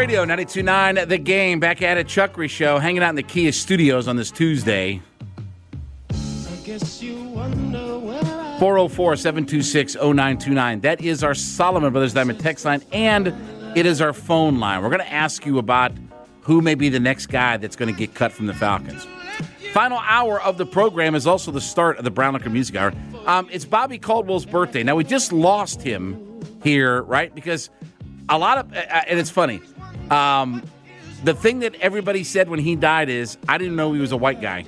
Radio 92.9 The Game, back at it. Chuck Reese Show, hanging out in the Kia Studios on this Tuesday. 404-726-0929. That is our Solomon Brothers Diamond text line, and it is our phone line. We're going to ask you about who may be the next guy that's going to get cut from the Falcons. Final hour of the program is also the start of the Brown Liquor Music Hour. It's Bobby Caldwell's birthday. Now, we just lost him here, right? Because a lot of, and it's funny, the thing that everybody said when he died is, I didn't know he was a white guy.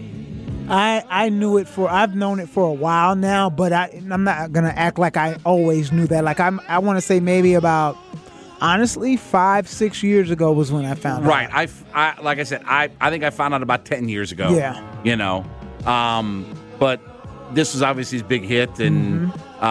I've known it for a while now, but I'm not going to act like I always knew that. Like, I want to say maybe about, honestly, 5-6 years ago was when I found out. Right. I like I said, I think I found out about 10 years ago. Yeah. You know, but this was obviously his big hit, and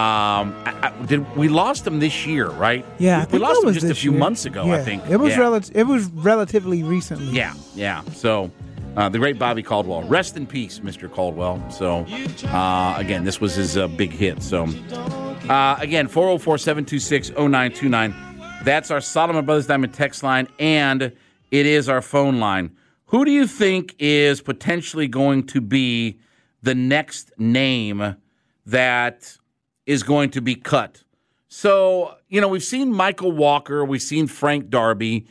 we lost him this year, right? Yeah, I think we lost him just a few year. months ago. Yeah. I think it was relatively recently. Yeah. So, the great Bobby Caldwell, rest in peace, Mr. Caldwell. So, again, this was his big hit. So, again, 404-726-0929. That's our Solomon Brothers Diamond text line, and it is our phone line. Who do you think is potentially going to be the next name that is going to be cut? So, we've seen Michael Walker. We've seen Frank Darby.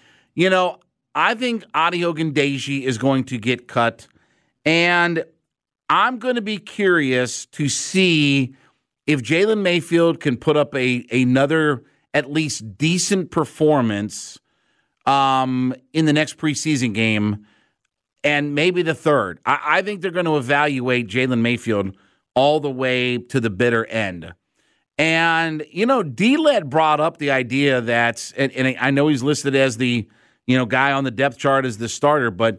I think Adi Ogundeji is going to get cut. And I'm going to be curious to see if Jalen Mayfield can put up another at least decent performance in the next preseason game, and maybe the third. I think they're going to evaluate Jalen Mayfield all the way to the bitter end. And, D-Led brought up the idea that, and I know he's listed as the, guy on the depth chart as the starter, but,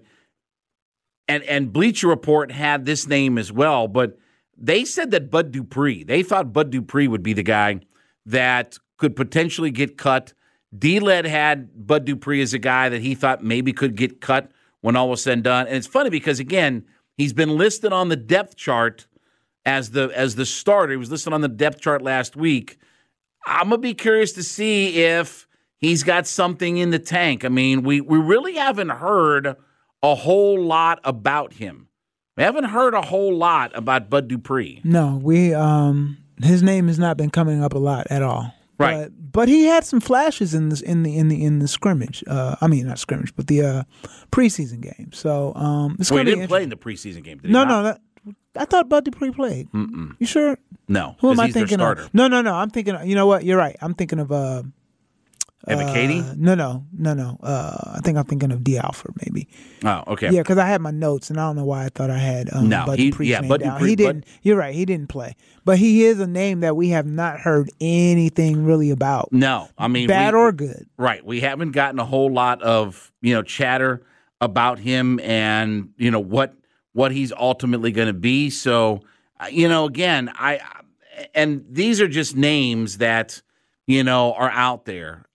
and Bleacher Report had this name as well, but they said that Bud Dupree, they thought Bud Dupree would be the guy that could potentially get cut. D-Led had Bud Dupree as a guy that he thought maybe could get cut when all was said and done. And it's funny because, again, he's been listed on the depth chart as the starter. He was listed on the depth chart last week. I'm going to be curious to see if he's got something in the tank. I mean, we really haven't heard a whole lot about him. We haven't heard a whole lot about Bud Dupree. No, his name has not been coming up a lot at all. Right. But he had some flashes in the scrimmage. I mean, not scrimmage, but the preseason game. So it's he going to be didn't play in the preseason game, did he? No. I thought Bud Dupree played. Mm-mm. You sure? No. Who am I thinking starter. of? No. I'm thinking. You know what? You're right. I'm thinking of Evan Katie? No. I think I'm thinking of D. Alford, maybe. Oh, okay. Yeah, because I had my notes, and I don't know why I thought I had Bud Dupree's name Bud down. Dupree, He didn't. You're right. He didn't play, but he is a name that we have not heard anything really about. No, I mean bad or good. Right. We haven't gotten a whole lot of chatter about him and what he's ultimately going to be. So again, and these are just names that are out there.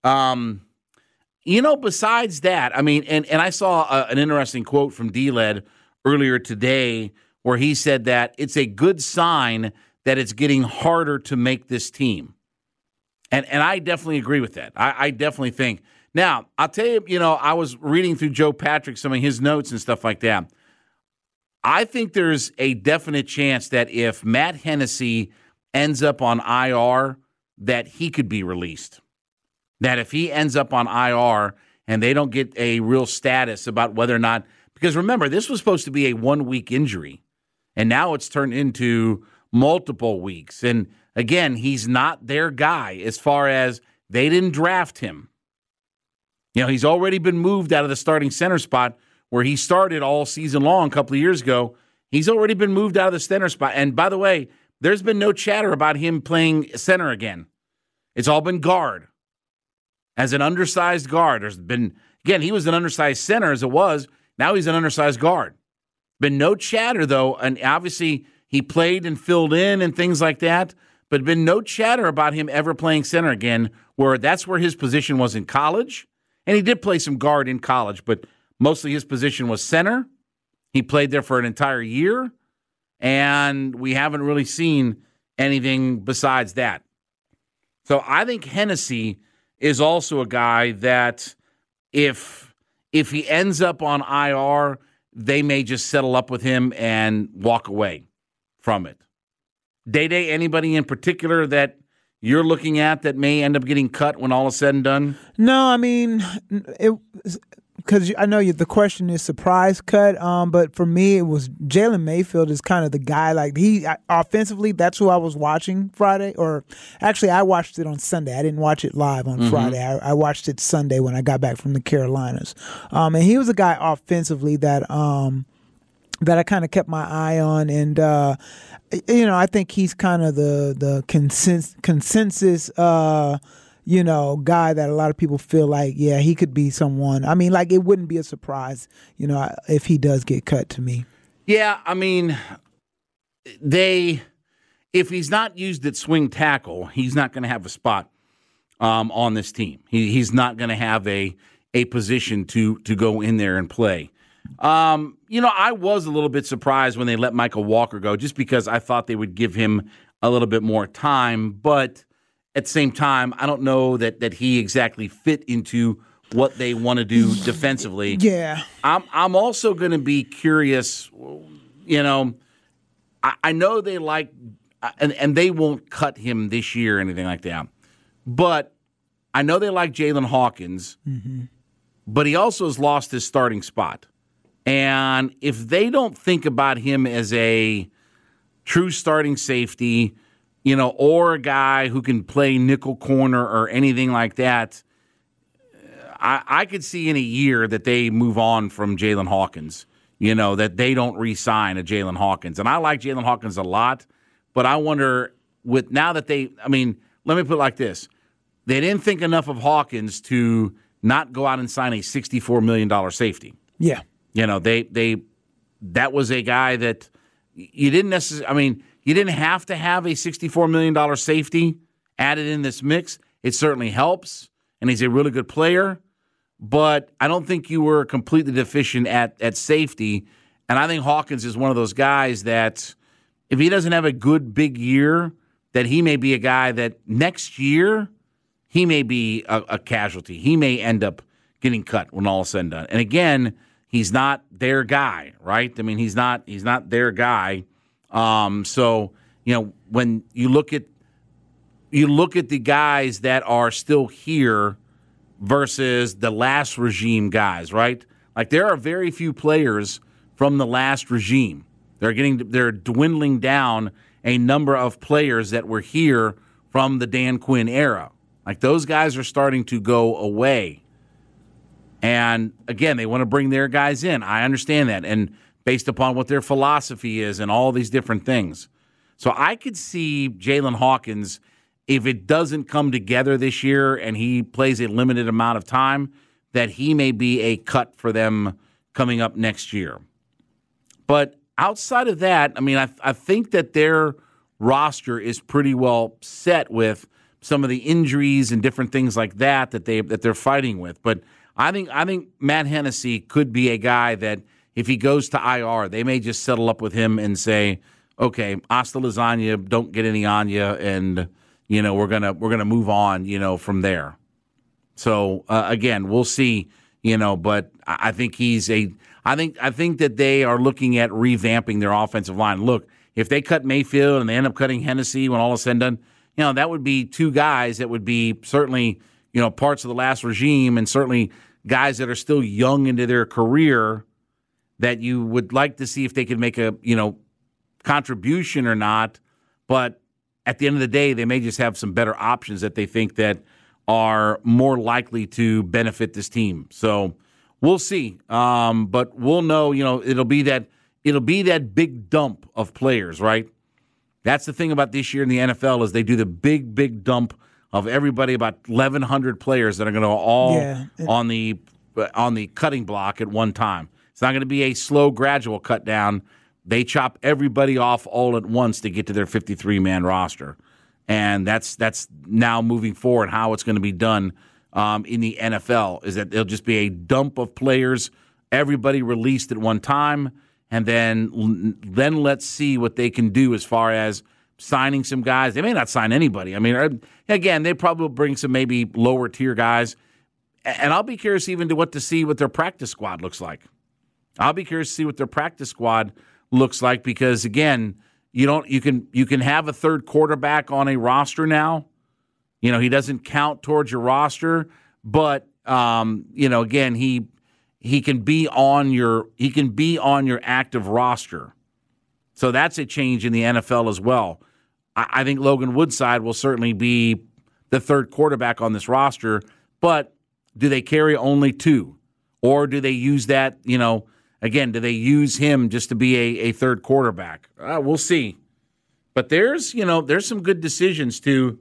Besides that, I mean, and I saw an interesting quote from D-Led earlier today where he said that it's a good sign that it's getting harder to make this team. And I definitely agree with that. I definitely think. Now, I'll tell you, I was reading through Joe Patrick, some of his notes and stuff like that. I think there's a definite chance that if Matt Hennessy ends up on IR, that he could be released. That if he ends up on IR and they don't get a real status about whether or not, because remember, this was supposed to be a 1-week injury, and now it's turned into multiple weeks. And again, he's not their guy as far as they didn't draft him. He's already been moved out of the starting center spot where he started all season long a couple of years ago. He's already been moved out of the center spot. And by the way, there's been no chatter about him playing center again. It's all been guard. As an undersized guard. There's been, again, he was an undersized center as it was. Now he's an undersized guard. Been no chatter, though, and obviously he played and filled in and things like that, but been no chatter about him ever playing center again, where that's where his position was in college. And he did play some guard in college, but mostly his position was center. He played there for an entire year, and we haven't really seen anything besides that. So I think Hennessy is also a guy that if he ends up on IR, they may just settle up with him and walk away from it. Day, anybody in particular that you're looking at that may end up getting cut when all is said and done? No, I mean, because I know the question is surprise cut, but for me, it was Jalen Mayfield is kind of the guy. Like offensively, that's who I was watching Friday. Or actually, I watched it on Sunday. I didn't watch it live on Friday. I watched it Sunday when I got back from the Carolinas. And he was a guy offensively that I kind of kept my eye on. And, I think he's kind of the consensus guy that a lot of people feel like, yeah, he could be someone. I mean, like, it wouldn't be a surprise, if he does get cut to me. Yeah, I mean, if he's not used at swing tackle, he's not going to have a spot on this team. He's not going to have a position to go in there and play. I was a little bit surprised when they let Michael Walker go, just because I thought they would give him a little bit more time, but at the same time, I don't know that he exactly fit into what they want to do defensively. Yeah. I'm also going to be curious, I know they like, and they won't cut him this year or anything like that, but I know they like Jalen Hawkins, but he also has lost his starting spot. And if they don't think about him as a true starting safety, or a guy who can play nickel corner or anything like that, I could see in a year that they move on from Jalen Hawkins, that they don't re-sign a Jalen Hawkins. And I like Jalen Hawkins a lot, but I wonder let me put it like this. They didn't think enough of Hawkins to not go out and sign a $64 million safety. Yeah. That was a guy that you didn't necessarily, you didn't have to have a $64 million safety added in this mix. It certainly helps, and he's a really good player, but I don't think you were completely deficient at safety, and I think Hawkins is one of those guys that if he doesn't have a good big year, that he may be a guy that next year he may be a casualty. He may end up getting cut when all is said and done. And again, he's not their guy, right? I mean, he's not their guy. So, when you look at the guys that are still here versus the last regime guys, right? Like, there are very few players from the last regime. They're dwindling down a number of players that were here from the Dan Quinn era. Like, those guys are starting to go away. And again, they want to bring their guys in. I understand that. And based upon what their philosophy is and all these different things. So I could see Jalen Hawkins, if it doesn't come together this year and he plays a limited amount of time, that he may be a cut for them coming up next year. But outside of that, I think that their roster is pretty well set with some of the injuries and different things like that they're fighting with. But I think Matt Hennessy could be a guy that if he goes to IR, they may just settle up with him and say, okay, hasta lasagna, don't get any on you, and we're gonna move on, from there. So again, we'll see, but I think I think that they are looking at revamping their offensive line. Look, if they cut Mayfield and they end up cutting Hennessy when all is said and done, that would be two guys that would be certainly, parts of the last regime, and certainly guys that are still young into their career that you would like to see if they could make a, contribution or not. But at the end of the day, they may just have some better options that they think that are more likely to benefit this team. So we'll see. But we'll know, it'll be that big dump of players, right? That's the thing about this year in the NFL is they do the big dump of everybody, about 1,100 players that are going to all on the cutting block at one time. It's not going to be a slow, gradual cut down. They chop everybody off all at once to get to their 53-man roster. And that's now moving forward how it's going to be done in the NFL, is that there'll just be a dump of players, everybody released at one time, and then let's see what they can do as far as signing some guys. They may not sign anybody. Again, they probably will bring some maybe lower-tier guys. And I'll be curious even to see what their practice squad looks like. I'll be curious to see what their practice squad looks like because, again, you can have a third quarterback on a roster now. He doesn't count towards your roster, but again, he can be on your active roster. So that's a change in the NFL as well. I think Logan Woodside will certainly be the third quarterback on this roster, but do they carry only two? Or do they use that, again, do they use him just to be a third quarterback? We'll see. But there's some good decisions to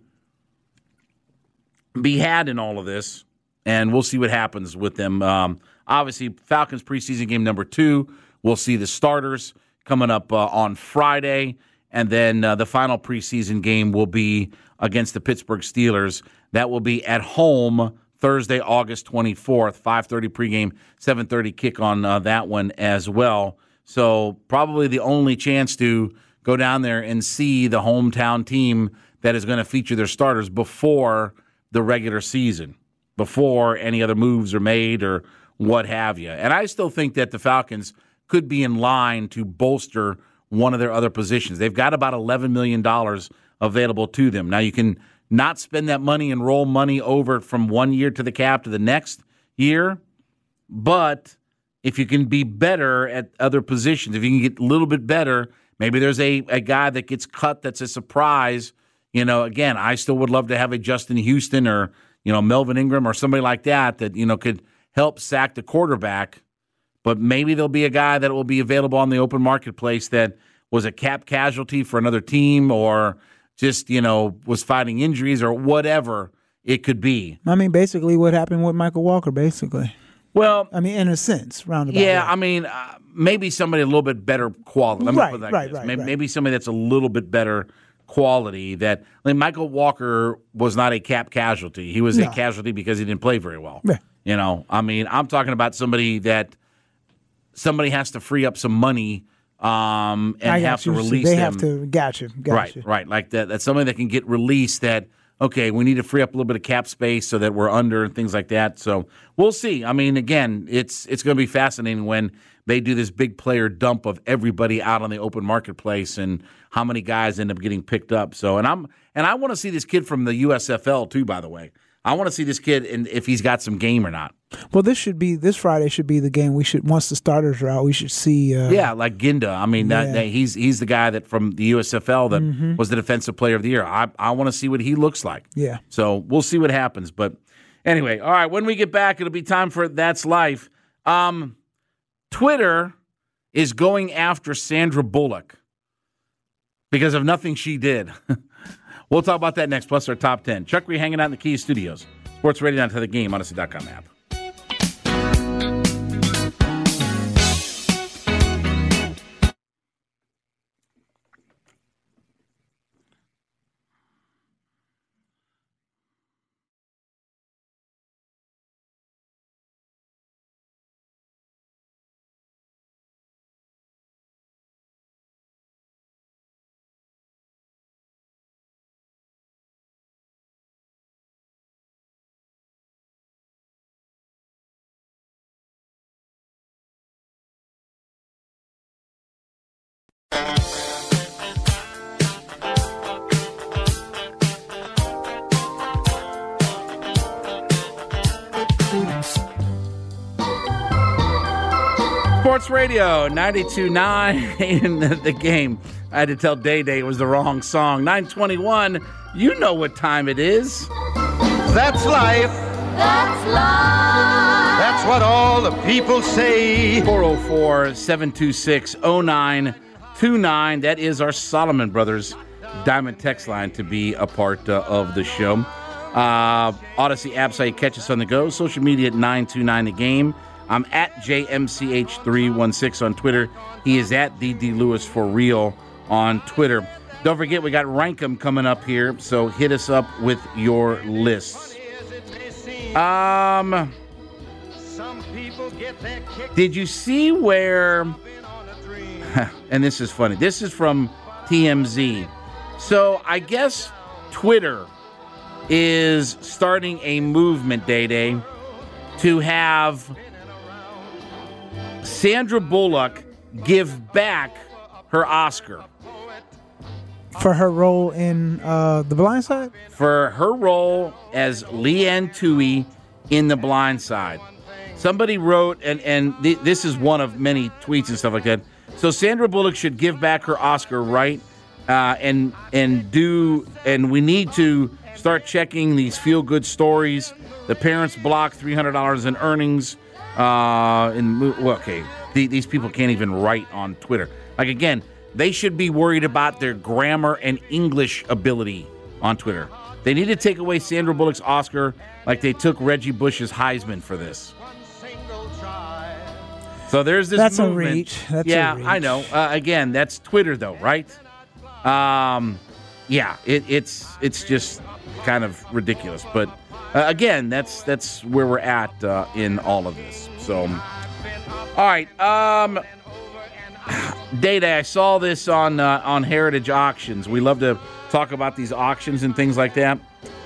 be had in all of this, and we'll see what happens with them. Obviously, Falcons preseason game number 2, we'll see the starters coming up on Friday, and then the final preseason game will be against the Pittsburgh Steelers. That will be at home Thursday, August 24th, 5:30 pregame, 7:30 kick on that one as well. So probably the only chance to go down there and see the hometown team that is going to feature their starters before the regular season, before any other moves are made or what have you. And I still think that the Falcons could be in line to bolster one of their other positions. They've got about $11 million available to them. Now, you can not spend that money and roll money over from one year to the cap to the next year, but if you can be better at other positions, if you can get a little bit better, maybe there's a guy that gets cut that's a surprise. Again, I still would love to have a Justin Houston or, Melvin Ingram or somebody like that could help sack the quarterback. But maybe there'll be a guy that will be available on the open marketplace that was a cap casualty for another team or just, was fighting injuries or whatever it could be. I mean, basically what happened with Michael Walker, basically. Well, I mean, in a sense, roundabout. Yeah, I mean, maybe somebody a little bit better quality. Let me put it like this. Maybe somebody that's a little bit better quality. Michael Walker was not a cap casualty. He was a casualty because he didn't play very well. Yeah. I'm talking about somebody has to free up some money and have to release them. They have to, gotcha. Right. Like that. That's somebody that can get released that, okay, we need to free up a little bit of cap space so that we're under and things like that. So we'll see. I mean, again, it's going to be fascinating when they do this big player dump of everybody out on the open marketplace and how many guys end up getting picked up. So, and I want to see this kid from the USFL too, by the way. I want to see this kid and if he's got some game or not. Well, this Friday should be the game. Once the starters are out, we should see. Like Ginda. I mean, he's the guy that from the USFL that was the defensive player of the year. I want to see what he looks like. Yeah. So we'll see what happens. But anyway, all right. When we get back, it'll be time for That's Life. Twitter is going after Sandra Bullock because of nothing she did. We'll talk about that next, plus our top 10. Chuck Reed hanging out in the Key Studios. Sports Radio down to the game, Odyssey.com app. Sports Radio 92.9 in the game. I had to tell Day Day it was the wrong song. 9:21. You know what time it is. That's life. That's life. That's what all the people say. 404-726-0929. That is our Solomon Brothers Diamond text line to be a part of the show. Odyssey app site, catch us on the go. Social media at 929 The Game. I'm at JMCH316 on Twitter. He is at DD Lewis for real on Twitter. Don't forget, we got Rankum coming up here, so hit us up with your lists. Did you see where, and this is funny, this is from TMZ. So I guess Twitter is starting a movement, Day-Day, to have Sandra Bullock give back her Oscar For her role in The Blind Side? for her role as Leanne Tui in The Blind Side. Somebody wrote, and this is one of many tweets and stuff like that. So Sandra Bullock should give back her Oscar, right? And we need to start checking these feel-good stories. The parents block $300 in earnings. These people can't even write on Twitter. Like, again, they should be worried about their grammar and English ability on Twitter. They need to take away Sandra Bullock's Oscar like they took Reggie Bush's Heisman for this. So there's this That's movement. a reach. That's yeah, a reach. I know. Again, that's Twitter, though, right? It's just kind of ridiculous. But again, that's where we're at in all of this. So, all right. Day-Day, I saw this on Heritage Auctions. We love to talk about these auctions and things like that.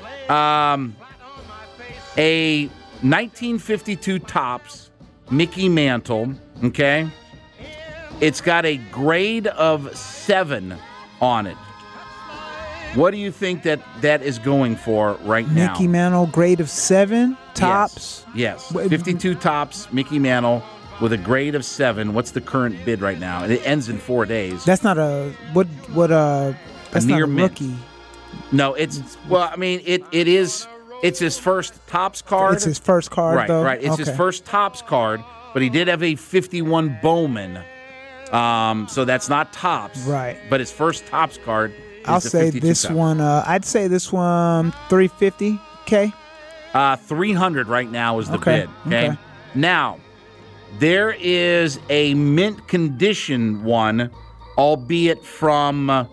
A 1952 Topps Mickey Mantle, okay? It's got a grade of 7 on it. What do you think that is going for right now? Mickey Mantle, grade of 7, Topps. Yes. 52 Topps Mickey Mantle with a grade of 7. What's the current bid right now? It ends in 4 days. That's not a that's near not a mint. rookie. No, it is. It's his first Topps card. It's his first card, right, though. Right, It's his first Topps card, but he did have a 51 Bowman. So that's not Topps. Right. But his first Topps card is I'll the say 52 this Topps. one. I'd say this one $350K. 300 right now is the Okay, bid. Okay? okay. Now, there is a mint condition one, albeit from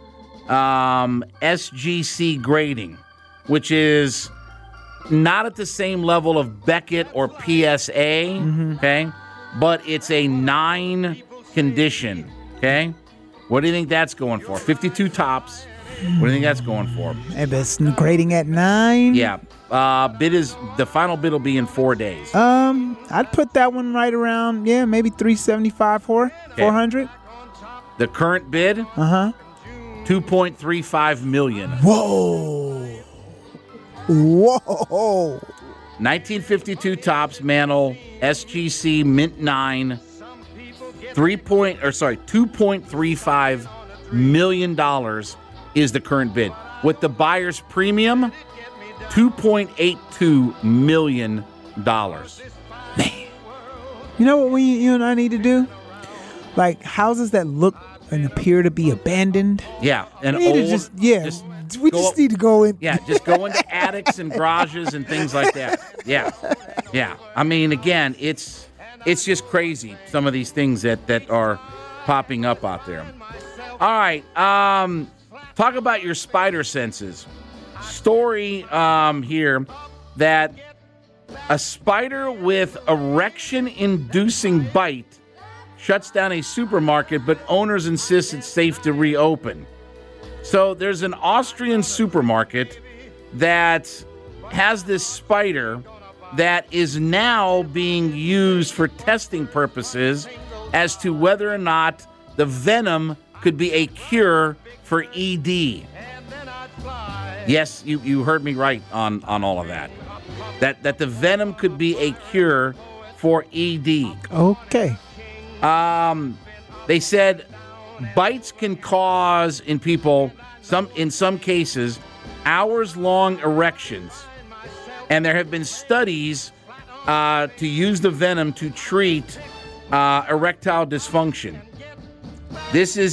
SGC grading, which is not at the same level of Beckett or PSA, okay? But it's a 9 condition, okay? What do you think that's going for? 52 Topps. What do you think that's going for? And it's grading at 9. Yeah. The final bid will be in 4 days. I'd put that one right around, maybe 375 400. The current bid, $2.35 million. Whoa. 1952 Topps Mantle SGC Mint 9. $2.35 million is the current bid. With the buyer's premium, $2.82 million. Man. You know what you and I need to do? Like houses that look and appear to be abandoned. Yeah, and We need to old. just need to go in. Yeah, just go into attics and garages and things like that. Yeah. I mean, again, it's just crazy, some of these things that are popping up out there. All right, talk about your spider senses. Story here that a spider with erection-inducing bite shuts down a supermarket, but owners insist it's safe to reopen. So there's an Austrian supermarket that has this spider that is now being used for testing purposes as to whether or not the venom could be a cure for ED. Yes, you heard me right on all of that. That the venom could be a cure for ED. Okay. They said bites can cause in some cases hours-long erections, and there have been studies to use the venom to treat erectile dysfunction. This is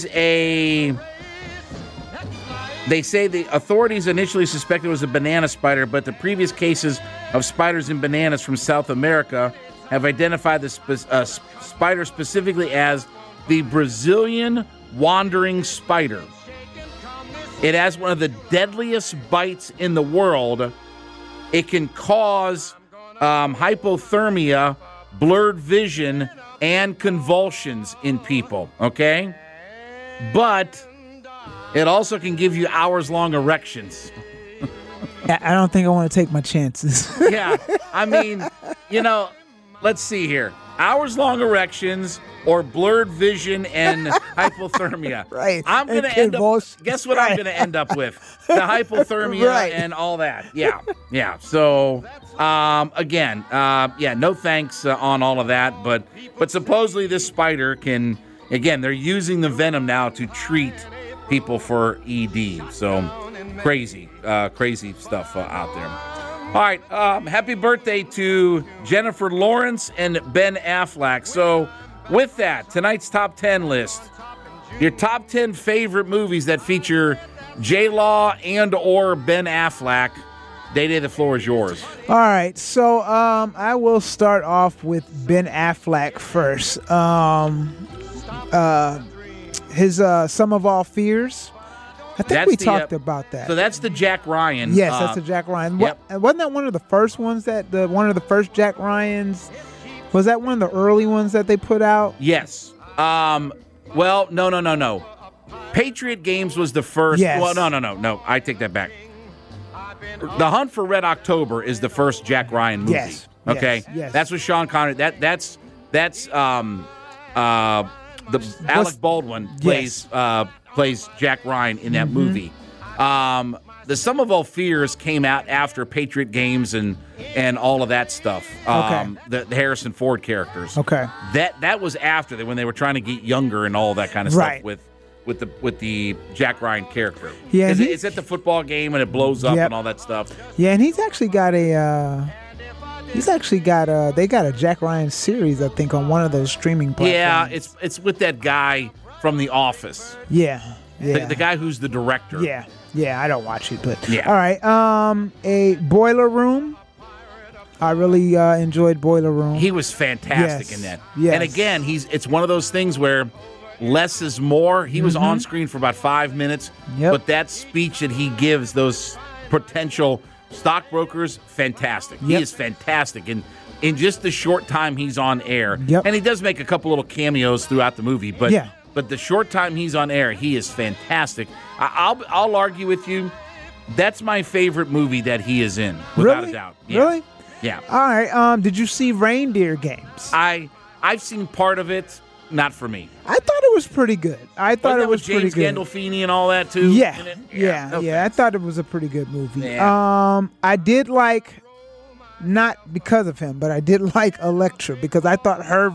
they say the authorities initially suspected it was a banana spider, but the previous cases of spiders and bananas from South America have identified the spider specifically as the Brazilian wandering spider. It has one of the deadliest bites in the world. It can cause hypothermia, blurred vision, and convulsions in people, okay? But it also can give you hours-long erections. I don't think I want to take my chances. Yeah, I mean, let's see here. Hours-long erections or blurred vision and hypothermia. Right. I'm going And to end up, convulsions. guess what I'm going to end up with? The hypothermia Right. and all that. Yeah. Yeah. So, again, no thanks on all of that. But supposedly this spider can, again, they're using the venom now to treat people for ED. So crazy stuff out there. All right, happy birthday to Jennifer Lawrence and Ben Affleck. So with that, tonight's top 10 list, your top 10 favorite movies that feature J-Law and or Ben Affleck. Day-Day, the floor is yours. All right, so I will start off with Ben Affleck first. His Sum of All Fears. I think we talked about that. So that's the Jack Ryan. Yes, that's the Jack Ryan. Yep. Wasn't that one of the first ones one of the first Jack Ryans? Was that one of the early ones that they put out? Yes. Well, no. Patriot Games was the first. Yes. Well, no. I take that back. The Hunt for Red October is the first Jack Ryan movie. Yes. Okay. Yes. That's with Sean Connery. That's Alec Baldwin plays Jack Ryan in that movie. The Sum of All Fears came out after Patriot Games and all of that stuff. The Harrison Ford characters. Okay. That was after when they were trying to get younger and all that kind of Right. stuff with the Jack Ryan character. Yeah, it's at the football game and it blows up and all that stuff. Yeah, and he's actually got they got a Jack Ryan series, I think, on one of those streaming platforms. Yeah, it's with that guy from The Office. Yeah. The guy who's the director. Yeah, I don't watch it, but Yeah. All right. A Boiler Room. I really enjoyed Boiler Room. He was fantastic Yes. in that. Yes. And again, it's one of those things where less is more. He was on screen for about 5 minutes, Yep. but that speech that he gives those potential stockbrokers, fantastic. He Yep. is fantastic. And in just the short time he's on air, Yep. and he does make a couple little cameos throughout the movie, but Yeah. but the short time he's on air, he is fantastic. I'll argue with you. That's my favorite movie that he is in, without Really? a doubt. Yeah. Really? Yeah. All right. Did you see Reindeer Games? I've seen part of it. Not for me. I thought it was pretty good. I thought it was pretty James good. Gandolfini and all that too. Yeah, in it? yeah. Okay. I thought it was a pretty good movie. Yeah. I did like, not because of him, but I did like Elektra because I thought her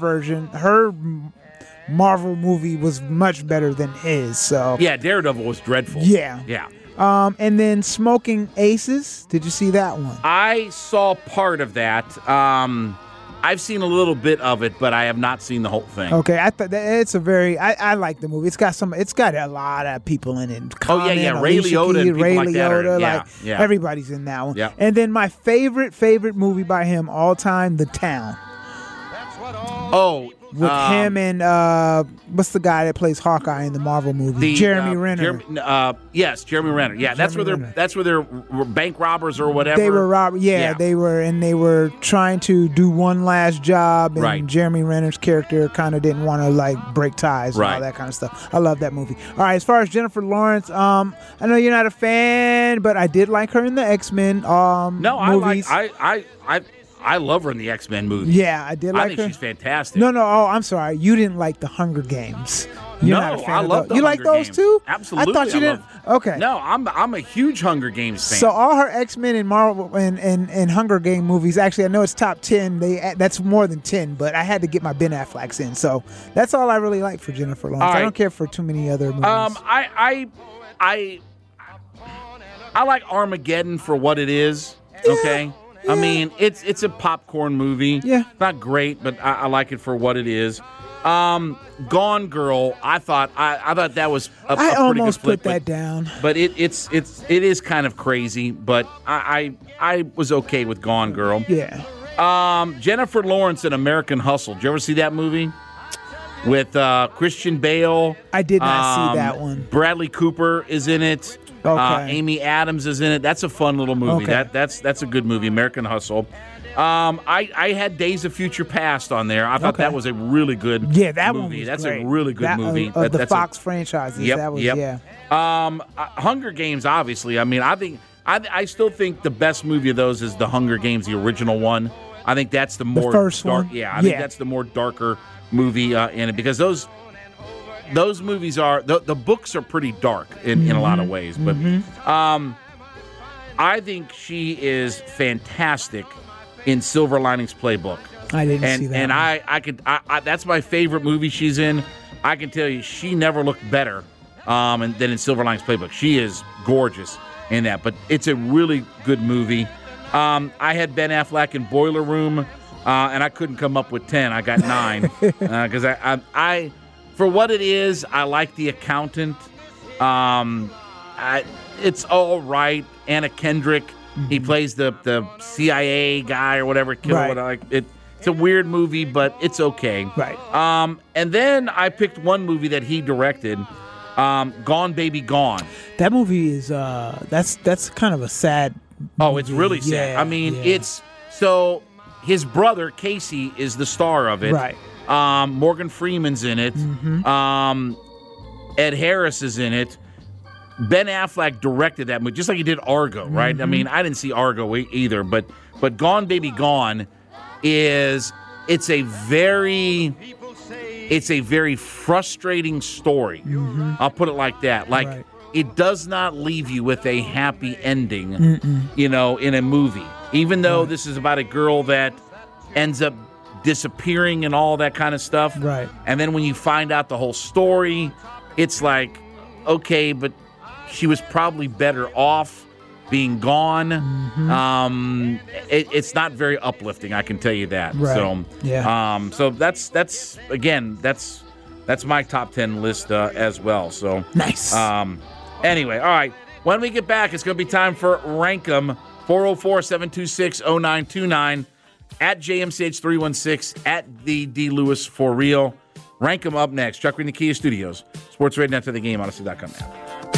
Marvel movie was much better than his. So Yeah, Daredevil was dreadful. yeah. Yeah. And then Smoking Aces. Did you see that one? I saw part of that. I've seen a little bit of it, but I have not seen the whole thing. Okay, I thought that it's a very. I like the movie. It's got a lot of people in it. Oh, yeah, Conan, Ray Alicia Liotta and Keys, people Ray like that are- Liotta, yeah, like yeah. everybody's in that one. Yeah. And then my favorite movie by him all time, The Town, Oh, with him and what's the guy that plays Hawkeye in the Marvel movie? Jeremy Renner. Yes, Jeremy Renner. Yeah, that's where Renner. they're bank robbers or whatever. They were robbed. Yeah, they were trying to do one last job, and Right. Jeremy Renner's character kind of didn't want to like break ties and all Right. that kind of stuff. I love that movie. All right, as far as Jennifer Lawrence, I know you're not a fan, but I did like her in the X-Men No, movies. I love her in the X-Men movie. Yeah, I did like I think her. she's fantastic. No, oh, I'm sorry. You didn't like the Hunger Games. You're No, not a fan I of love those. You like Hunger those Games. too? Absolutely, I thought you I didn't. love- Okay. No, I'm a huge Hunger Games fan. So all her X-Men and Marvel and Hunger Game movies, actually, I know it's top 10. That's more than 10, but I had to get my Ben Affleck's in. So that's all I really like for Jennifer Lawrence. All right. I don't care for too many other movies. I like Armageddon for what it is. Okay. I mean, it's a popcorn movie. Yeah. Not great, but I like it for what it is. Gone Girl, I thought that was a I pretty almost good flick, put that down. But it is kind of crazy, but I was okay with Gone Girl. Yeah. Jennifer Lawrence in American Hustle. Did you ever see that movie? With Christian Bale. I did not see that one. Bradley Cooper is in it. Okay. Amy Adams is in it. That's a fun little movie. Okay. That's a good movie, American Hustle. I had Days of Future Past on there. I thought Okay. that was a really good That movie. one was That's great. a really good That, movie. Of the That's Fox franchises. Yep, That was, yep. yeah. Hunger Games, obviously. I mean, I still think the best movie of those is The Hunger Games, the original one. I think that's the more first dark. one? Yeah, I think that's the more darker movie in it, because those movies are the books are pretty dark in a lot of ways. But I think she is fantastic in Silver Linings Playbook. I didn't see that. And I that's my favorite movie she's in. I can tell you, she never looked better than in Silver Linings Playbook. She is gorgeous in that. But it's a really good movie. I had Ben Affleck in Boiler Room, and I couldn't come up with 10. I got 9 because I for what it is, I like The Accountant. It's all right. Anna Kendrick, he plays the CIA guy or whatever. Right. It's a weird movie, but it's okay. Right. And then I picked one movie that he directed, Gone Baby Gone. That movie is that's kind of a sad. Oh, it's really sad. Yeah, I mean, yeah. it's so his brother Casey is the star of it. Right. Morgan Freeman's in it. Ed Harris is in it. Ben Affleck directed that movie, just like he did Argo, right? I mean, I didn't see Argo either, but Gone Baby Gone it's a very frustrating story. I'll put it like that. Like, it does not leave you with a happy ending, in a movie. Even though this is about a girl that ends up disappearing and all that kind of stuff. Right. And then when you find out the whole story, it's like, okay, but she was probably better off being gone. It's not very uplifting, I can tell you that. Right. So, yeah. So that's my top 10 list as well. So Nice. Anyway, all right. When we get back, it's going to be time for Rankum. 404-726-0929 at JMCH316 at the D Lewis for real. Rankum up next. Chuck Reed in the Kia Studios. Sports Radio After the Game. Odyssey.com now.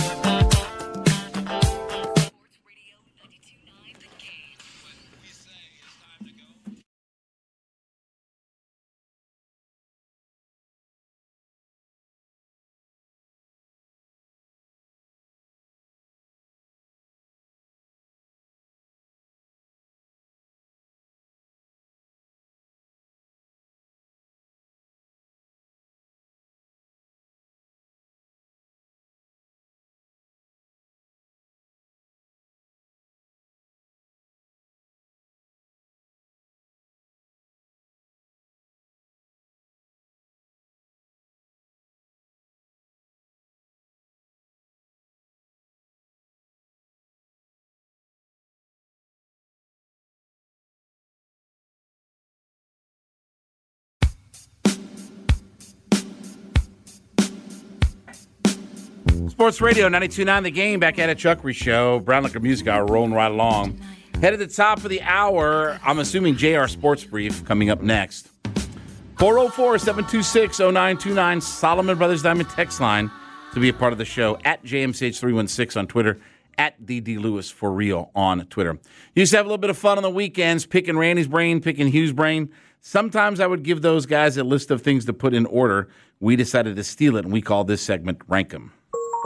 Sports Radio 92.9 The Game, back at a Chuck Reed Show. Brown Liquor Music Hour rolling right along. Head at the top of the hour. I'm assuming JR Sports Brief coming up next. 404-726-0929 Solomon Brothers Diamond text line to be a part of the show. At JMCH316 on Twitter. At DD Lewis for real on Twitter. Used to have a little bit of fun on the weekends, picking Randy's brain, picking Hugh's brain. Sometimes I would give those guys a list of things to put in order. We decided to steal it, and we call this segment Rank 'em.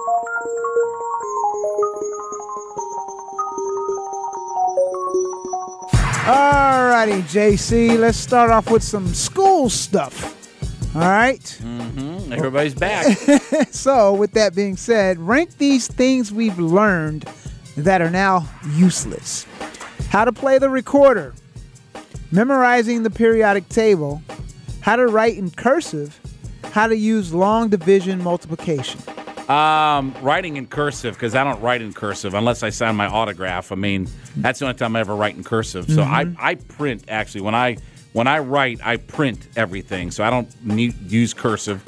Alrighty, JC, let's start off with some school stuff. All right? Everybody's back. So, with that being said, rank these things we've learned that are now useless. How to play the recorder, memorizing the periodic table, how to write in cursive, how to use long division multiplication. Writing in cursive, because I don't write in cursive unless I sign my autograph. I mean, that's the only time I ever write in cursive. So I print, actually. When I write, I print everything. So I don't use cursive.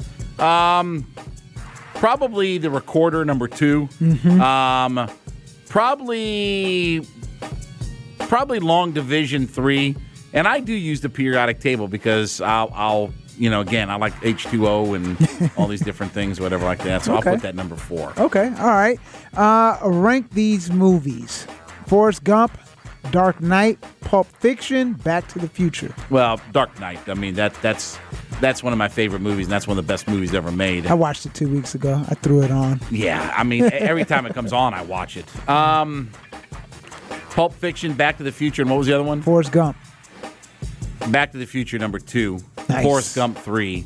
Probably the recorder, number 2. Probably long division 3. And I do use the periodic table because I'll again, I like H2O and all these different things, whatever like that. So Okay. I'll put that number 4. Okay, all right. Rank these movies. Forrest Gump, Dark Knight, Pulp Fiction, Back to the Future. Well, Dark Knight. I mean, that's one of my favorite movies, and that's one of the best movies ever made. I watched it 2 weeks ago. I threw it on. Yeah, I mean, every time it comes on, I watch it. Pulp Fiction, Back to the Future, and what was the other one? Forrest Gump. Back to the Future number 2. Nice. Forrest Gump 3.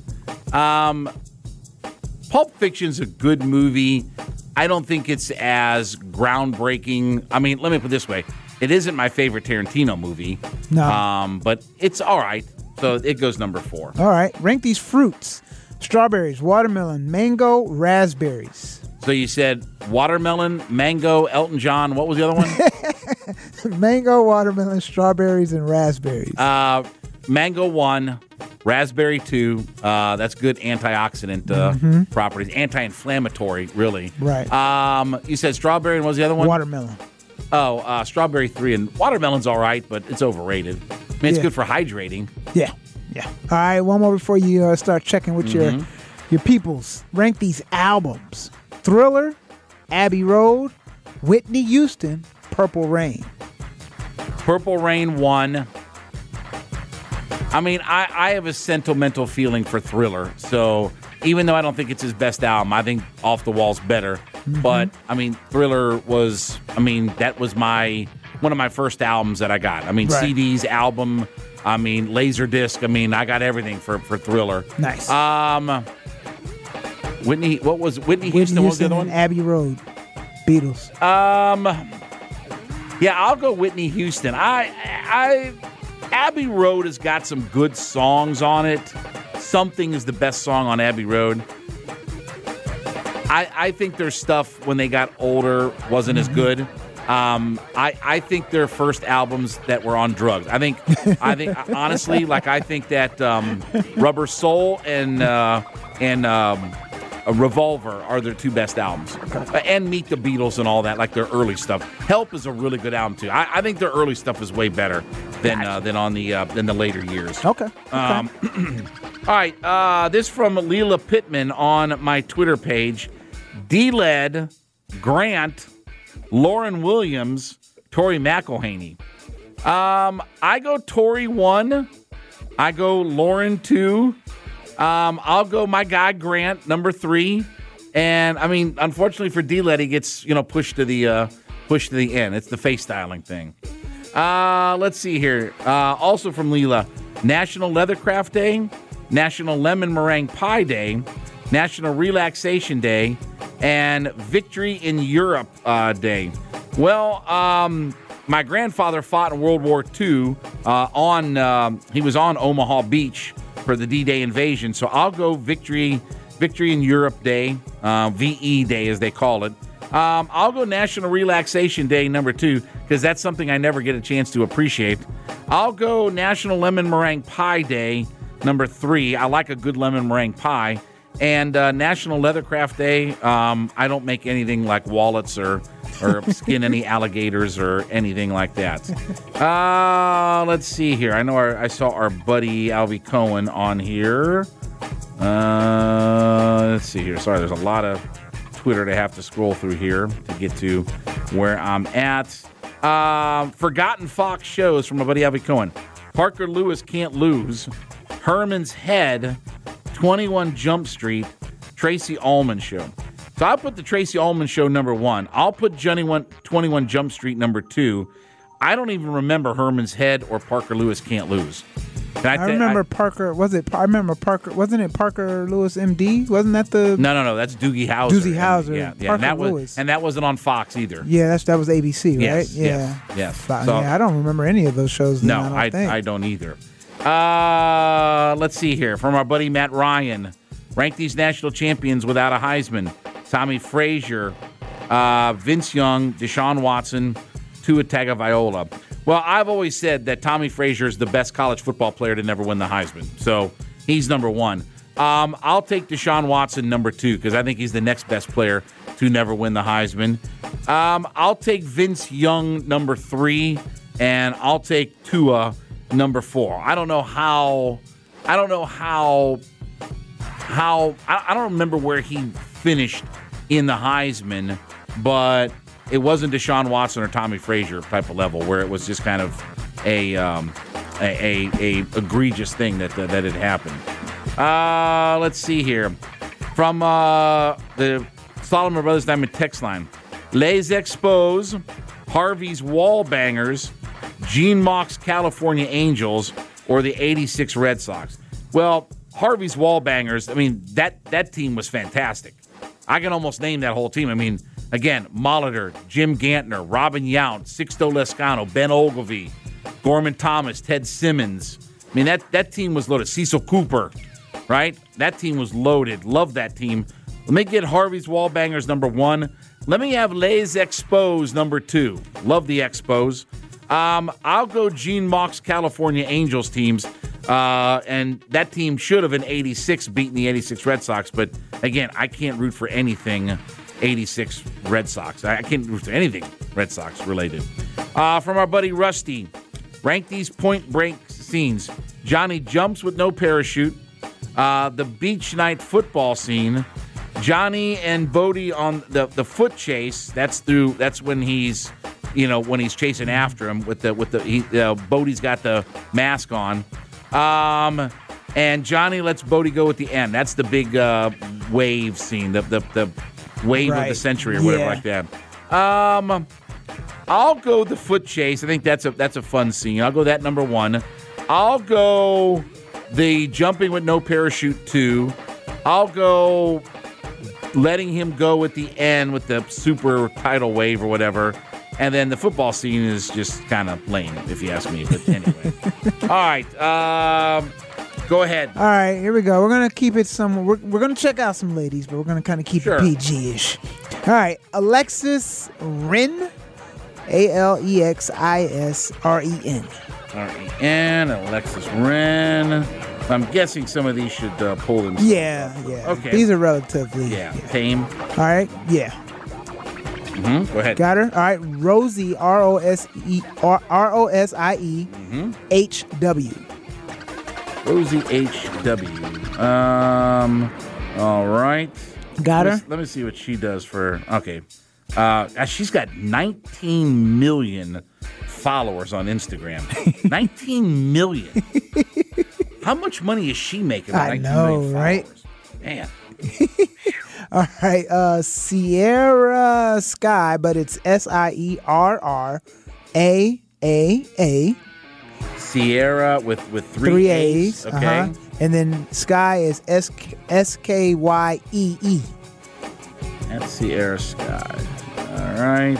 Pulp Fiction's a good movie. I don't think it's as groundbreaking. I mean, let me put it this way. It isn't my favorite Tarantino movie. No. But it's all right. So it goes number 4. All right. Rank these fruits. Strawberries, watermelon, mango, raspberries. So you said watermelon, mango, Elton John. What was the other one? Mango, watermelon, strawberries, and raspberries. Mango 1, raspberry 2. That's good antioxidant properties. Anti-inflammatory, really. Right. You said strawberry, and what was the other one? Watermelon. Oh, strawberry 3. And watermelon's all right, but it's overrated. I mean, it's good for hydrating. Yeah. Yeah. All right. One more before you start checking with your peoples. Rank these albums. Thriller, Abbey Road, Whitney Houston, Purple Rain. Purple Rain 1. I mean, I have a sentimental feeling for Thriller. So even though I don't think it's his best album, I think Off the Wall's better. But, I mean, Thriller was, that was one of my first albums that I got. I mean, Right. CDs, album, Laserdisc. I got everything for Thriller. Nice. Whitney Houston? What was the other one? And Abbey Road. Beatles. Yeah, I'll go Whitney Houston. Abbey Road has got some good songs on it. Something is the best song on Abbey Road. I think their stuff when they got older wasn't as good. I think their first albums that were on drugs. I think honestly, I think that Rubber Soul and Revolver are their 2 best albums. And Meet the Beatles and all that, like their early stuff. Help is a really good album too. I think their early stuff is way better than on the later years. Okay. All right. This from Leela Pittman on my Twitter page. D-Led, Grant, Lauren Williams, Tori McElhaney. I go Tori 1. I go Lauren 2. I'll go my guy Grant, number 3. And unfortunately for D-Led, he gets pushed to the end. It's the face styling thing. Let's see here. Also from Leela, National Leathercraft Day, National Lemon Meringue Pie Day, National Relaxation Day, and Victory in Europe Day. Well, my grandfather fought in World War II. He was on Omaha Beach for the D-Day invasion. So I'll go Victory in Europe Day, VE Day as they call it. I'll go National Relaxation Day number 2 because that's something I never get a chance to appreciate. I'll go National Lemon Meringue Pie Day number 3. I like a good lemon meringue pie. And National Leathercraft Day, I don't make anything like wallets or skin any alligators or anything like that. Let's see here. I know I saw our buddy Alvy Cohen on here. Let's see here. Sorry, there's a lot of Twitter to have to scroll through here to get to where I'm at. Forgotten Fox shows from my buddy Alvy Cohen. Parker Lewis Can't Lose. Herman's Head. 21 Jump Street, Tracy Ullman Show. So I'll put the Tracy Ullman Show number 1. I'll put 21 Jump Street number 2. I don't even remember Herman's Head or Parker Lewis Can't Lose. I remember Parker. I remember Parker. Wasn't it Parker Lewis MD? Wasn't that the? No. That's Doogie Howser. Doogie Howser. Yeah. Parker Lewis. And that wasn't on Fox either. Yeah, that was ABC, right? Yes. So, I don't remember any of those shows. No, I don't either. Let's see here. From our buddy Matt Ryan. Rank these national champions without a Heisman. Tommy Frazier, Vince Young, Deshaun Watson, Tua Tagovailoa. Well, I've always said that Tommy Frazier is the best college football player to never win the Heisman. So he's number 1. I'll take Deshaun Watson number 2 because I think he's the next best player to never win the Heisman. I'll take Vince Young number 3, and I'll take Tua number 4. I don't remember where he finished in the Heisman, but it wasn't Deshaun Watson or Tommy Frazier type of level where it was just kind of a egregious thing that had happened. Let's see here. From the Solomon Brothers Diamond text line. Les Expos, Harvey's Wall Bangers, Gene Mock's California Angels, or the 86 Red Sox? Well, Harvey's Wallbangers, I mean, that team was fantastic. I can almost name that whole team. I mean, again, Molitor, Jim Gantner, Robin Yount, Sixto Lescano, Ben Ogilvie, Gorman Thomas, Ted Simmons. I mean, that team was loaded. Cecil Cooper, right? That team was loaded. Love that team. Let me get Harvey's Wallbangers number 1. Let me have Les Expos number 2. Love the Expos. I'll go Gene Mauch's California Angels teams. And that team should have in 86 beaten the 86 Red Sox. But, again, I can't root for anything 86 Red Sox. I can't root for anything Red Sox related. From our buddy Rusty, rank these point break scenes. Johnny jumps with no parachute. The beach night football scene. Johnny and Bodie on the foot chase. That's when he's chasing after him with Bodie's got the mask on. And Johnny lets Bodie go at the end. That's the big wave scene, the wave of the century or whatever like that. I'll go the foot chase. I think that's a fun scene. I'll go that number 1. I'll go the jumping with no parachute 2. I'll go letting him go at the end with the super tidal wave or whatever. And then the football scene is just kind of lame, if you ask me. But anyway. All right. Go ahead. All right, here we go. We're going to keep it we're going to check out some ladies, but we're going to kind of keep it PG-ish. All right. Alexis Ren. Alexisren. R-E-N. Alexis Ren. I'm guessing some of these should pull themselves. Yeah. Okay. These are relatively tame. All right. Yeah. Mm-hmm. Go ahead. Got her. All right. Rosie, R-O-S-I-E, H-W. Rosie H.W. All right. Got her. Let me see what she does for. Okay. She's got 19 million followers on Instagram. 19 million. How much money is she making? I know, right? Man. All right. Sierra Sky, but it's Sierraa. Sierra with three A's. Okay. Uh-huh. And then Sky is Skyee. That's Sierra Sky. All right.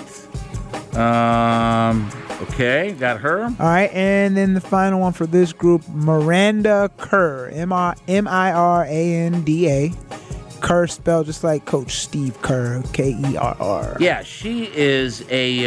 Okay, got her. All right, and then the final one for this group, Miranda Kerr, Miranda. Kerr spelled just like Coach Steve Kerr, Kerr. Yeah, she is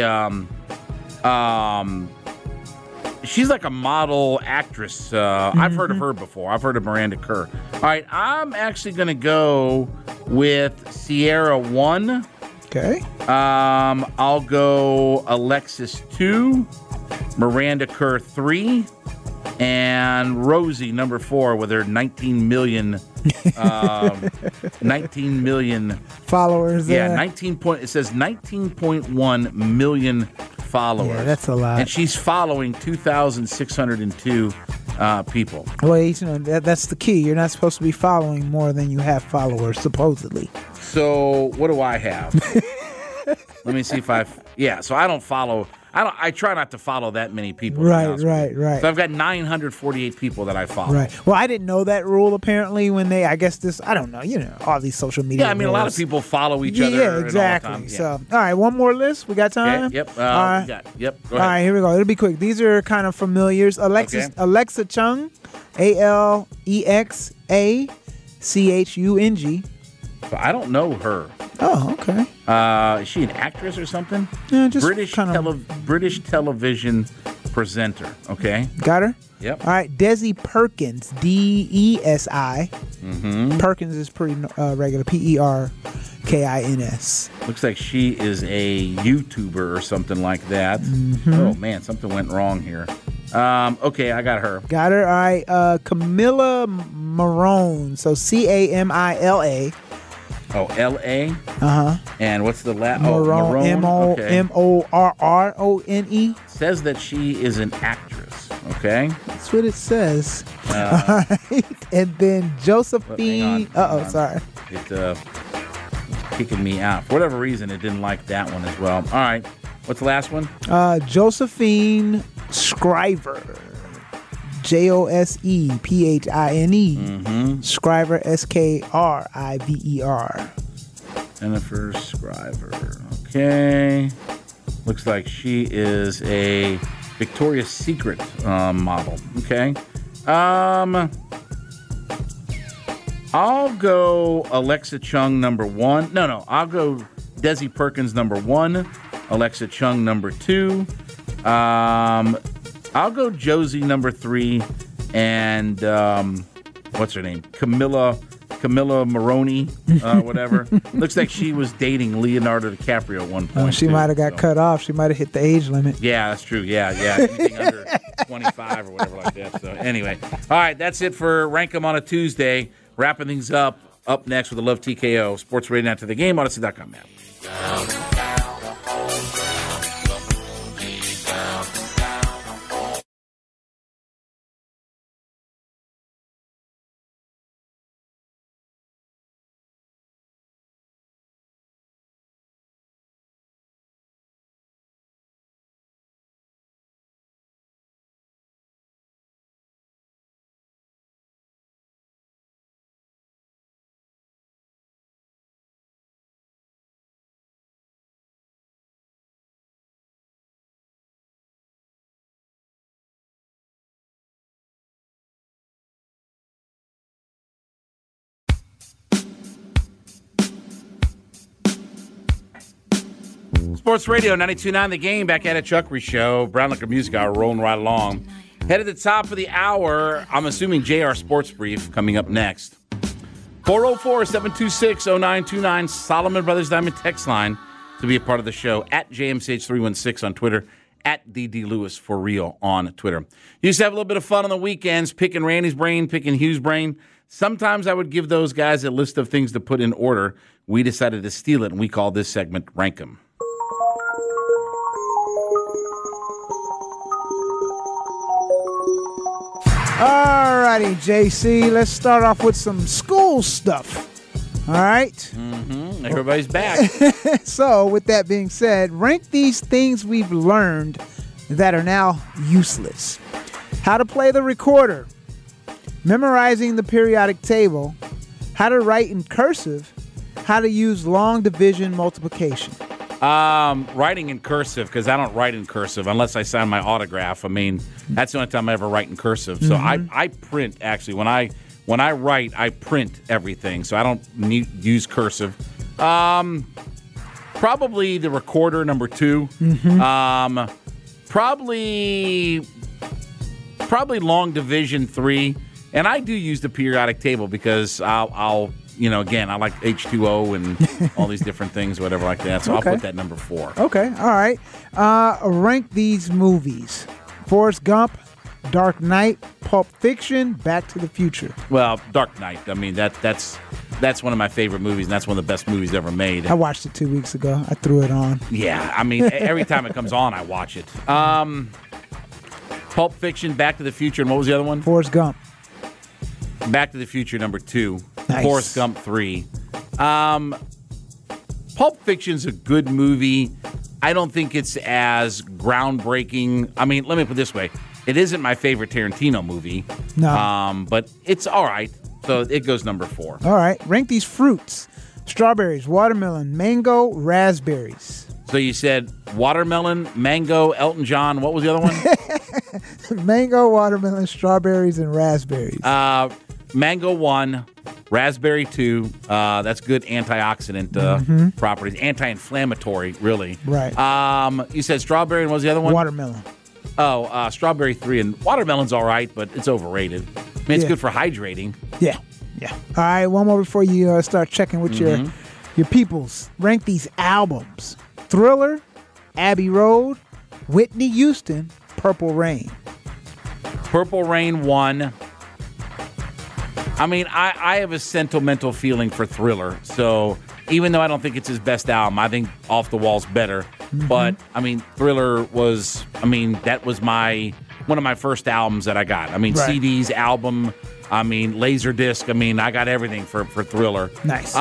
she's like a model actress. I've heard of her before. I've heard of Miranda Kerr. All right, I'm actually going to go with Sierra 1. Okay. I'll go Alexis 2, Miranda Kerr 3, and Rosie number 4 with her 19 million followers. Yeah, it says 19.1 million followers. Yeah, that's a lot. And she's following 2,602 people. Well, that's the key. You're not supposed to be following more than you have followers, supposedly. So what do I have? Let me see if so I don't follow. I try not to follow that many people. Right. So I've got 948 people that I follow. Right. Well, I didn't know that rule apparently when I don't know, all these social media. Yeah, I mean, a lot of people follow each other. Yeah, exactly. All the time. So, all right, one more list. We got time? Okay, yep. All right. Go ahead. All right, here we go. It'll be quick. These are kind of familiars. Alexa Chung, AlexaChung. So I don't know her. Oh, okay. Is she an actress or something? Yeah, just British television presenter. Okay. Got her? Yep. All right. Desi Perkins, Desi. Mm-hmm. Perkins is pretty regular. Perkins. Looks like she is a YouTuber or something like that. Mm-hmm. Oh, man, something went wrong here. Okay, I got her. Got her. All right. Camilla Marone. So Camila. Oh, L-A? Uh-huh. And what's the last? Marone. M-O-R-R-O-N-E. Says that she is an actress, okay? That's what it says. All right. And then Josephine. Hang on. Sorry. It's kicking me out. For whatever reason, it didn't like that one as well. All right. What's the last one? Josephine Scriver. Josepine. Scriver, Scriver. Jennifer Scriver. Okay. Looks like she is a Victoria's Secret model. Okay. I'll go Alexa Chung number 1. No. I'll go Desi Perkins number 1. Alexa Chung number 2. I'll go Josie number 3. And what's her name? Camilla Maroney, whatever. Looks like she was dating Leonardo DiCaprio at one point. She might have got cut off. She might have hit the age limit. Yeah, that's true. Yeah. Anything under 25 or whatever like that. So anyway, all right, that's it for Rank 'em on a Tuesday. Wrapping things up. Up next with the Love TKO. Sports Radio After the Game. Odyssey.com now. Sports Radio 92.9 The Game, back at it, Chuck Reese Show. Brown Liquor Music Hour rolling right along. Head at the top of the hour, I'm assuming JR Sports Brief coming up next. 404-726-0929, Solomon Brothers Diamond text line to be a part of the show. At JMCH316 on Twitter. At DD Lewis for real on Twitter. Used to have a little bit of fun on the weekends, picking Randy's brain, picking Hugh's brain. Sometimes I would give those guys a list of things to put in order. We decided to steal it, and we call this segment Rank 'em. Alrighty, JC, let's start off with some school stuff. All right? Everybody's back. So, with that being said, rank these things we've learned that are now useless. How to play the recorder, memorizing the periodic table, how to write in cursive, how to use long division multiplication. Writing in cursive, because I don't write in cursive unless I sign my autograph. I mean, that's the only time I ever write in cursive. So I print, actually. When I write, I print everything. So I don't use cursive. Probably the recorder, number 2. Probably long division 3. And I do use the periodic table because I'll again, I like H2O and all these different things, whatever like that. So Okay. I'll put that number 4. Okay, all right. Rank these movies. Forrest Gump, Dark Knight, Pulp Fiction, Back to the Future. Well, Dark Knight. I mean, that's one of my favorite movies, and that's one of the best movies ever made. I watched it 2 weeks ago. I threw it on. Yeah, I mean, every time it comes on, I watch it. Pulp Fiction, Back to the Future, and what was the other one? Forrest Gump. Back to the Future, number 2. Nice. Forrest Gump, 3. Pulp Fiction's a good movie. I don't think it's as groundbreaking. I mean, let me put it this way. It isn't my favorite Tarantino movie. No. But it's all right. So it goes number 4. All right. Rank these fruits. Strawberries, watermelon, mango, raspberries. So you said watermelon, mango, Elton John. What was the other one? Mango, watermelon, strawberries, and raspberries. Mango 1, raspberry 2. That's good antioxidant properties. Anti-inflammatory, really. Right. You said strawberry, and what was the other one? Watermelon. Oh, strawberry 3. And watermelon's all right, but it's overrated. I mean, it's good for hydrating. Yeah. All right, one more before you start checking with your peoples. Rank these albums. Thriller, Abbey Road, Whitney Houston, Purple Rain. Purple Rain 1. I mean, I have a sentimental feeling for Thriller. So even though I don't think it's his best album, I think Off the Wall's better. But, I mean, Thriller was, that was one of my first albums that I got. I mean, Right. CDs, album, Laserdisc. I got everything for Thriller. Nice.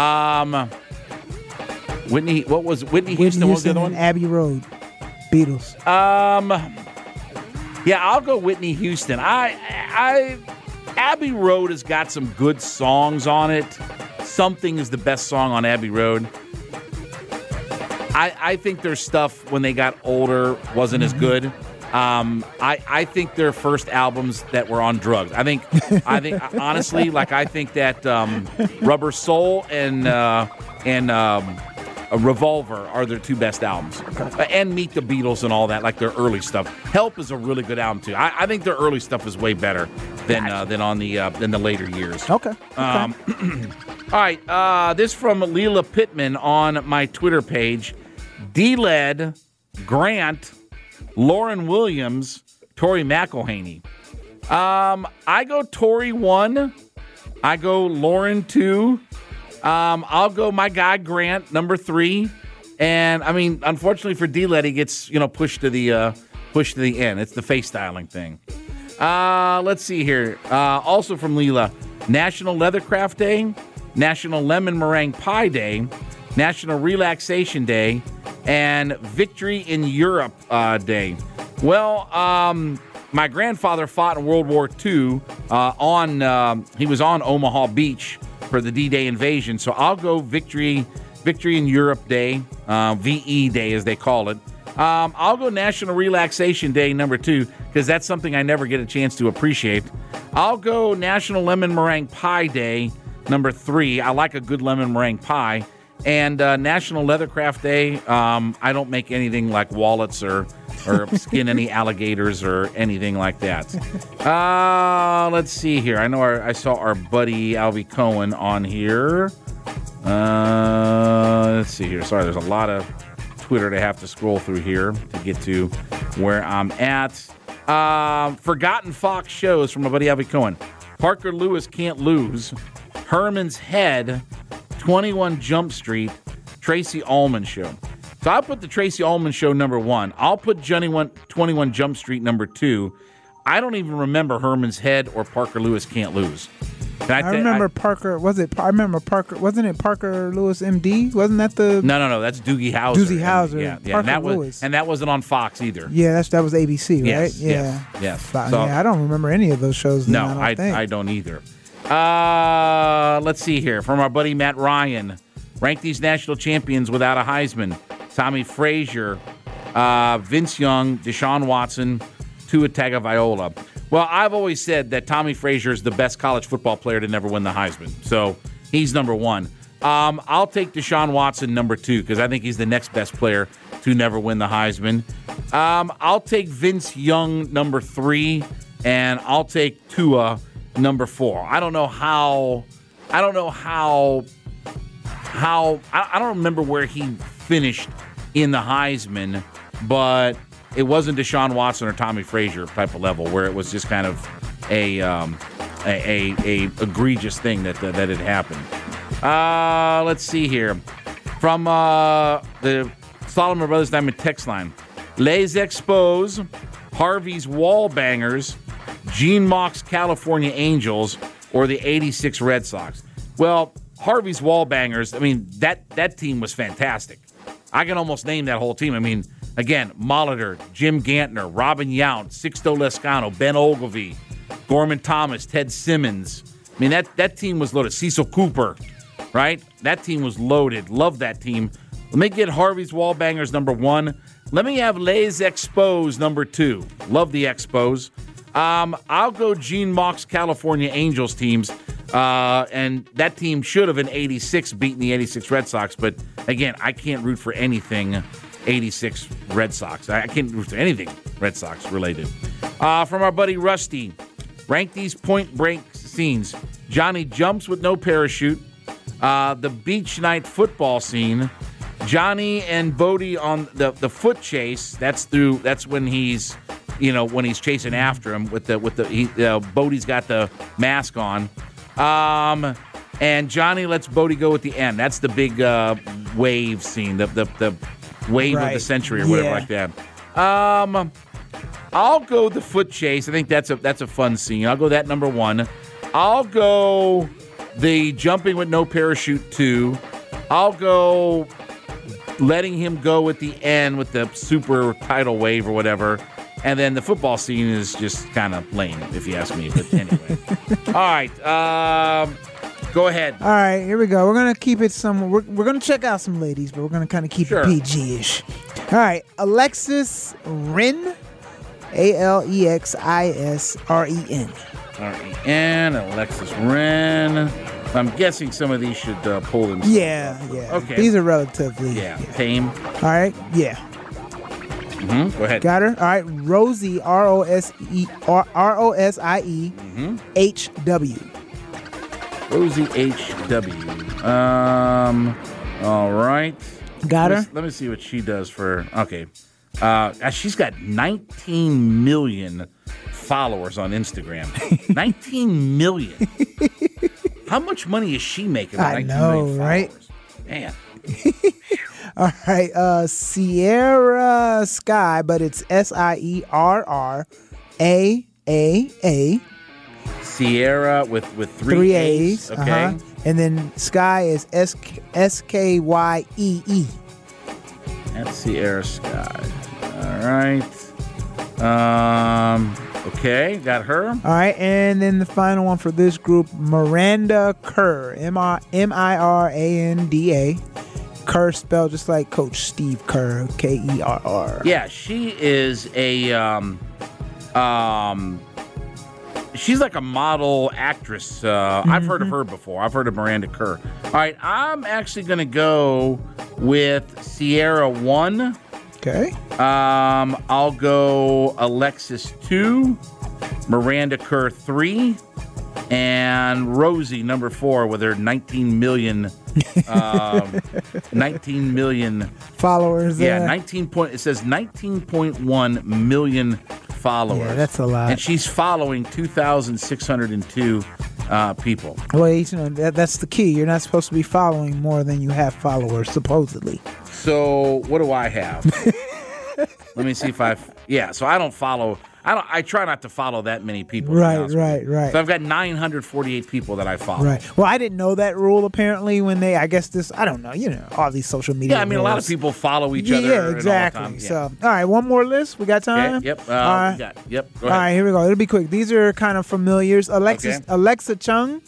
Whitney Houston, what was the other one? and Abbey Road. Beatles. Yeah, I'll go Whitney Houston. Abbey Road has got some good songs on it. Something is the best song on Abbey Road. I think their stuff when they got older wasn't as good. I think their first albums that were on drugs. I think honestly, like I think that Rubber Soul and Revolver are their two best albums. And Meet the Beatles and all that, like their early stuff. Help is a really good album too. I think their early stuff is way better than on the later years. Okay. All right. This from Leela Pittman on my Twitter page. D-Led, Grant, Lauren Williams, Tori McElhaney. I go Tori 1. I go Lauren 2. I'll go my guy Grant, number 3. And I mean, unfortunately for D-Led, he gets pushed to the end. It's the face styling thing. Let's see here. Also from Leela, National Leathercraft Day, National Lemon Meringue Pie Day, National Relaxation Day, and Victory in Europe Day. Well, my grandfather fought in World War II. He was on Omaha Beach for the D-Day invasion. So I'll go Victory in Europe Day, VE Day as they call it. I'll go National Relaxation Day, number 2, because that's something I never get a chance to appreciate. I'll go National Lemon Meringue Pie Day, number 3. I like a good lemon meringue pie. And National Leathercraft Day, I don't make anything like wallets or skin any alligators or anything like that. Let's see here. I know I saw our buddy Alvy Cohen on here. Let's see here. Sorry, there's a lot of Twitter to have to scroll through here to get to where I'm at. Forgotten Fox shows from my buddy Alvy Cohen. Parker Lewis Can't Lose. Herman's Head. 21 Jump Street, Tracy Ullman Show. So I'll put the Tracy Ullman Show number 1. I'll put 21 Jump Street number 2. I don't even remember Herman's Head or Parker Lewis Can't Lose. I remember Parker. I remember Parker. Wasn't it Parker Lewis MD? Wasn't that the? No. That's Doogie Howser. Doogie Howser. Yeah. Lewis. And that wasn't on Fox either. Yeah, that was ABC, right? Yes. So, I don't remember any of those shows. No, I don't either. Let's see here. From our buddy Matt Ryan. Rank these national champions without a Heisman. Tommy Frazier, Vince Young, Deshaun Watson, Tua Tagovailoa. Well, I've always said that Tommy Frazier is the best college football player to never win the Heisman. So he's number 1. I'll take Deshaun Watson number 2 because I think he's the next best player to never win the Heisman. I'll take Vince Young number 3, and I'll take Tua number 4. I don't remember where he finished in the Heisman, but it wasn't Deshaun Watson or Tommy Frazier type of level where it was just kind of a egregious thing that had happened. Let's see here. From the Solomon Brothers Diamond text line. Les Expos, Harvey's Wall Bangers, Gene Mock's California Angels, or the 86 Red Sox. Well, Harvey's Wall Bangers, I mean, that team was fantastic. I can almost name that whole team. I mean, again, Molitor, Jim Gantner, Robin Yount, Sixto Lescano, Ben Ogilvie, Gorman Thomas, Ted Simmons. I mean, that team was loaded. Cecil Cooper, right? That team was loaded. Love that team. Let me get Harvey's Wall Bangers number 1. Let me have Les Expos number 2. Love the Expos. I'll go Gene Mock's California Angels teams. And that team should have in 86 beaten the 86 Red Sox. But, again, I can't root for anything 86 Red Sox. I can't root for anything Red Sox related. From our buddy Rusty, rank these point break scenes. Johnny jumps with no parachute. The beach night football scene. Johnny and Bodie on the foot chase. That's when he's chasing after him Bodie's got the mask on. And Johnny lets Bodie go at the end. That's the big wave scene, the wave of the century or whatever like that. I'll go the foot chase. I think that's a fun scene. I'll go that number 1. I'll go the jumping with no parachute 2. I'll go letting him go at the end with the super tidal wave or whatever. And then the football scene is just kind of lame, if you ask me. But anyway. All right. Go ahead. All right, here we go. We're going to keep it we're going to check out some ladies, but we're going to kind of keep Sure. it PG-ish. All right, Alexis Ren, Alexisren. R-E-N, Alexis Ren. I'm guessing some of these should pull themselves. Yeah. Okay. These are relatively. Yeah. Tame. All right, yeah. Go ahead. Got her? All right, Rosie, R-O-S-I-E, H-W. Rosie H.W. All right. Got her? Let me see what she does for. Okay. She's got 19 million followers on Instagram. 19 million. How much money is she making? With I 19 know, million right? followers? Man. All right, Sierra Sky, but it's Sierraa. Sierra with three A's. Okay. And then Sky is Skyee. That's Sierra Sky. All right. Okay, got her. All right, and then the final one for this group, Miranda Kerr, Miranda. Kerr spelled just like Coach Steve Kerr, Kerr. Yeah, she is a she's like a model actress. I've heard of her before. I've heard of Miranda Kerr. All right, I'm actually going to go with Sierra 1. Okay. I'll go Alexis 2, Miranda Kerr 3, and Rosie number 4 with her 19 million 19 million followers. Yeah, it says 19.1 million followers. Yeah, that's a lot. And she's following 2,602 people. Well, you know, that's the key. You're not supposed to be following more than you have followers, supposedly. So what do I have? Let me see if so I don't follow. I try not to follow that many people. Right. So I've got 948 people that I follow. Right. Well, I didn't know that rule apparently when I don't know, all these social media Yeah, I mean, rules. a lot of people follow each other. Yeah, exactly. And all the time. So, all right, one more list. We got time? Okay, yep. All right. Go ahead. All right, here we go. It'll be quick. These are kind of familiars. Alexa Chung,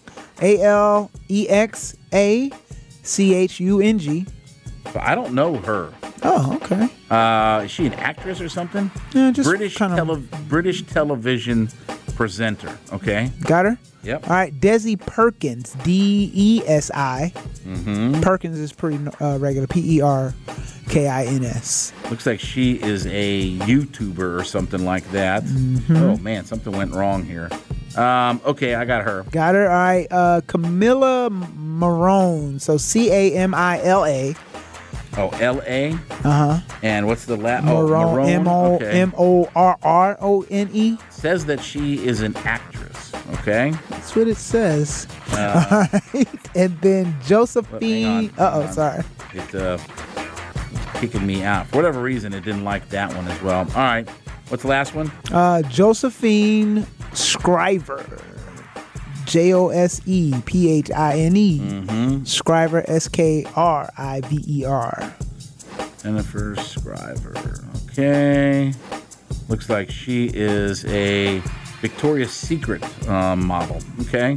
Alexachung. I don't know her. Oh, okay. Is she an actress or something? Yeah, just British television presenter. Okay. Got her? Yep. All right. Desi Perkins, Desi. Perkins is pretty regular. Perkins. Looks like she is a YouTuber or something like that. Oh man, something went wrong here. Okay, I got her. Got her. All right. Camilla Marone. So Camila. Oh, L.A.? And what's the last? Marone. Okay. Morrone. Says that she is an actress. Okay. That's what it says. All right. And then Josephine. Hang on. Sorry. It's kicking me out. For whatever reason, it didn't like that one as well. All right. What's the last one? Josephine Scriver. Josephin. Scriver, Skriver. Jennifer Scriver. Okay. Looks like she is a Victoria's Secret model. Okay.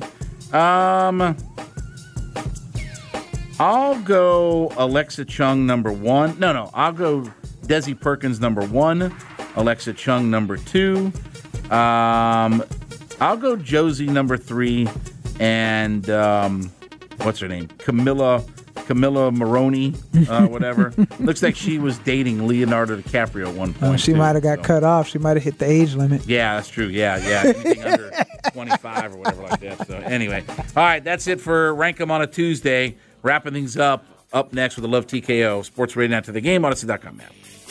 I'll go Alexa Chung number 1. No. I'll go Desi Perkins number 1. Alexa Chung number 2. I'll go Josie number 3, and what's her name? Camilla Maroney, whatever. Looks like she was dating Leonardo DiCaprio at one point. She might have got cut off. She might have hit the age limit. Yeah, that's true. Yeah. Anything under 25 or whatever like that. So anyway, all right, that's it for Rank 'em on a Tuesday. Wrapping things up next with the Love TKO Sports Radio Night to the Game, Odyssey.com app.